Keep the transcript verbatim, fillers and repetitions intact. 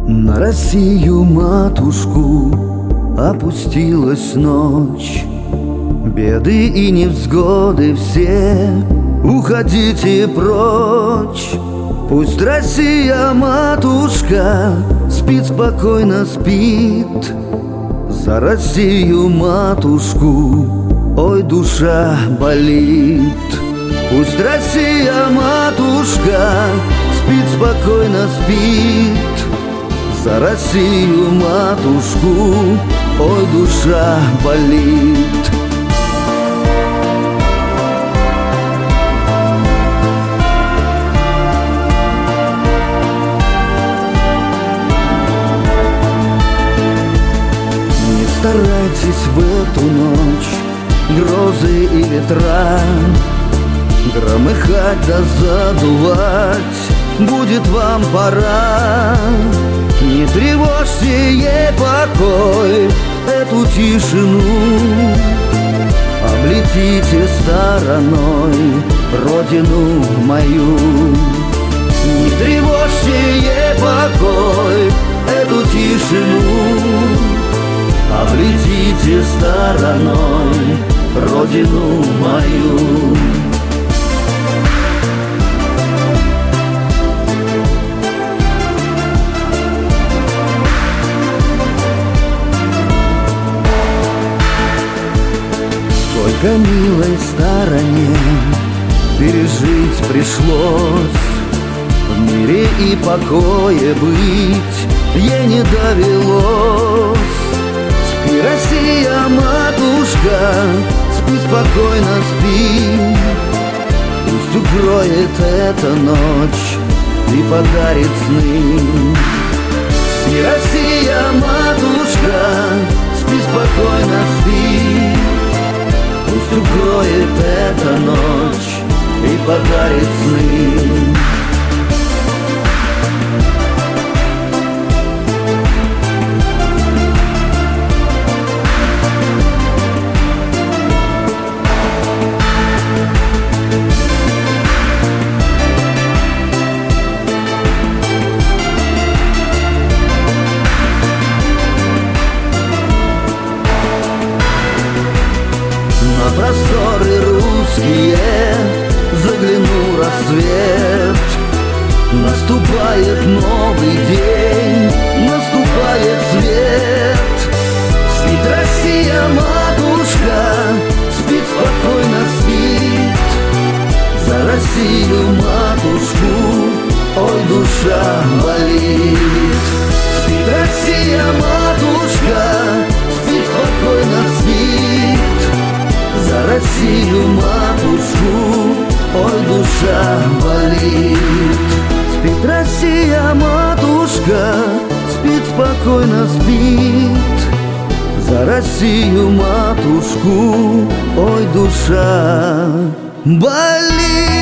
На Россию, матушку, опустилась ночь. Беды и невзгоды все, уходите прочь. Пусть Россия, матушка, спит спокойно, спит. За Россию, матушку, ой, душа болит. Пусть Россия, матушка, спит спокойно, спит. За Россию, матушку, ой, душа болит. Не старайтесь в эту ночь грозы и ветра громыхать да задувать, будет вам пора. Не тревожьте ей покой, эту тишину, облетите стороной родину мою. Не тревожьте ей покой, эту тишину, облетите стороной родину мою. Сколько милой стороне пережить пришлось, в мире и покое быть ей не довелось. Спи, Россия, матушка, спи спокойно, спи. Пусть укроет эта ночь и подарит сны. Спи, Россия, матушка, спи спокойно, спи. Пусть укроет эта ночь и подарит сны. На просторы русские заглянул рассвет. Наступает новый день, наступает свет. Спит Россия, матушка, спит спокойно, спит. За Россию, матушку, ой, душа болит. Спит Россия, матушка, спит спокойно, спит. За Россию, матушку, ой, душа болит. Спит Россия, матушка, спит спокойно, спит. За Россию, матушку, ой, душа болит.